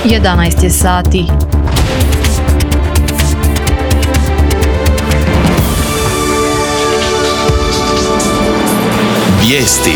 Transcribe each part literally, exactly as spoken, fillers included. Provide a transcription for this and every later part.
jedanaest je sati. Vijesti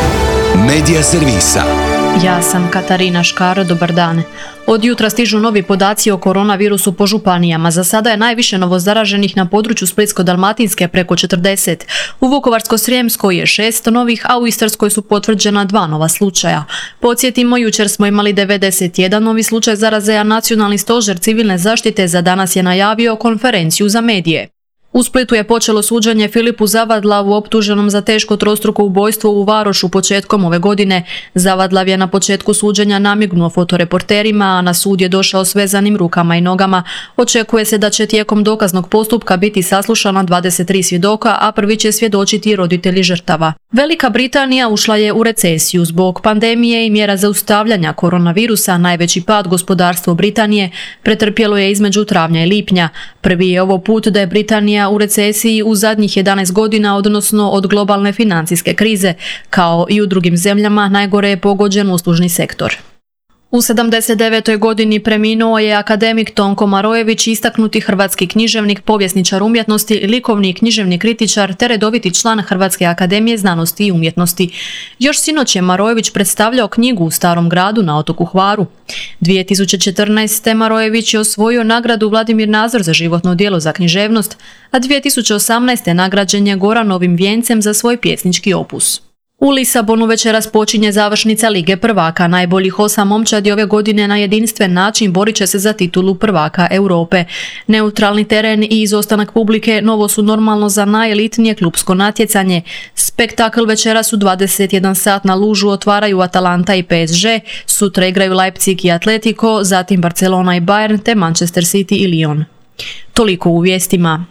Medija servisa. Ja sam Katarina Škaro, dobar dan. Od jutra stižu novi podaci o koronavirusu po županijama. Za sada je najviše novozaraženih na području Splitsko-dalmatinske, preko četrdeset. U Vukovarsko-srijemskoj je šest novih, a u Istarskoj su potvrđena dva nova slučaja. Podsjetimo, jučer smo imali devedeset jedan novi slučaj zaraze, a Nacionalni stožer civilne zaštite za danas je najavio konferenciju za medije. U Splitu je počelo suđenje Filipu Zavadlavu, optuženom za teško trostruko ubojstvo u Varošu početkom ove godine. Zavadlav je na početku suđenja namignuo fotoreporterima, a na sud je došao s vezanim rukama i nogama. Očekuje se da će tijekom dokaznog postupka biti saslušana dvadeset tri svjedoka, a prvi će svjedočiti roditelji žrtava. Velika Britanija ušla je u recesiju zbog pandemije i mjera zaustavljanja koronavirusa. Najveći pad gospodarstvo Britanije pretrpjelo je između travnja i lipnja. Prvi je ovo put da je Britanija u recesiji u zadnjih jedanaest godina, odnosno od globalne financijske krize. Kao i u drugim zemljama, najgore je pogođen uslužni sektor. U sedamdeset devetoj godini preminuo je akademik Tonko Marojević, istaknuti hrvatski književnik, povjesničar umjetnosti, likovni i književni kritičar te redoviti član Hrvatske akademije znanosti i umjetnosti. Još sinoć je Marojević predstavljao knjigu u Starom gradu na otoku Hvaru. dvije tisuće četrnaeste. Marojević je osvojio nagradu Vladimir Nazor za životno djelo za književnost, a dvije tisuće osamnaeste. nagrađen je Goranovim vijencem za svoj pjesnički opus. U Lisabonu večeras počinje završnica Lige prvaka. Najboljih osam momčadi ove godine na jedinstven način borit će se za titulu prvaka Europe. Neutralni teren i izostanak publike novo su normalno za najelitnije klupsko natjecanje. Spektakl večeras u dvadeset jedan sat na Lužu otvaraju Atalanta i P S G, sutra igraju Leipzig i Atletico, zatim Barcelona i Bayern te Manchester City i Lyon. Toliko u vijestima.